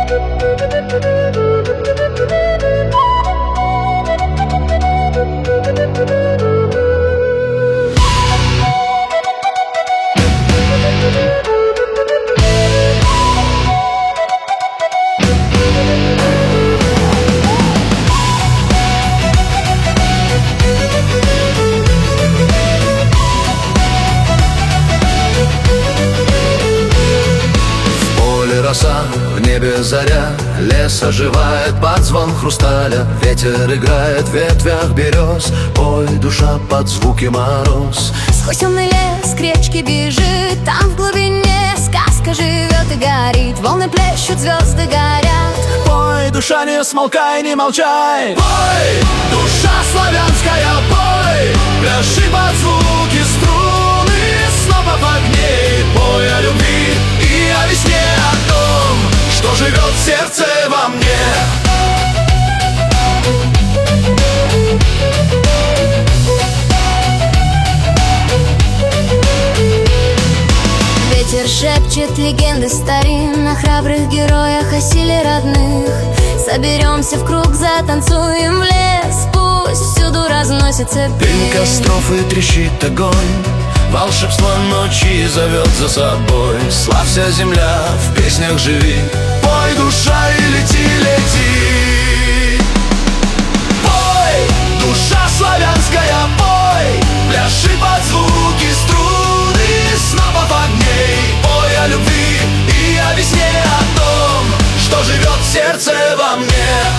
В небе заря, лес оживает под звон хрусталя. Ветер играет в ветвях берез, пой, душа, под звуки мороз. Сквозь темный лес к речке бежит, там в глубине сказка живет и горит. Волны плещут, звезды горят. Пой, душа, не смолкай, не молчай. Пой, душа славянская, пой, пляши под звуки струны снопов огней. Пой о любви и о весне, о том, что живет в сердце во мне. Ветер шепчет легенды старин о храбрых героях, о силе родных. Соберемся в круг, затанцуем в лес, пусть всюду разносится песня. Дым костров и трещит огонь, волшебство ночи зовет за собой. Славься, земля, в песнях живи. Пой, душа, и лети, лети. Пой, душа славянская, пой, пляши под звуки струны снопов огней. Пой о любви и о весне, о том, что живет в сердце во мне.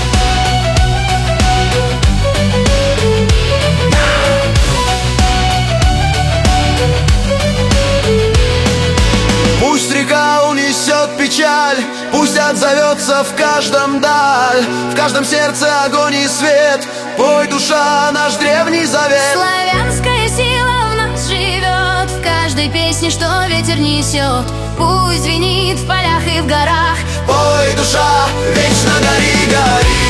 Пусть река унесет печаль, пусть отзовется в каждом даль, в каждом сердце огонь и свет. Пой, душа, наш древний завет. Славянская сила в нас живет, в каждой песне, что ветер несет. Пусть звенит в полях и в горах. Пой, душа, вечно гори, гори.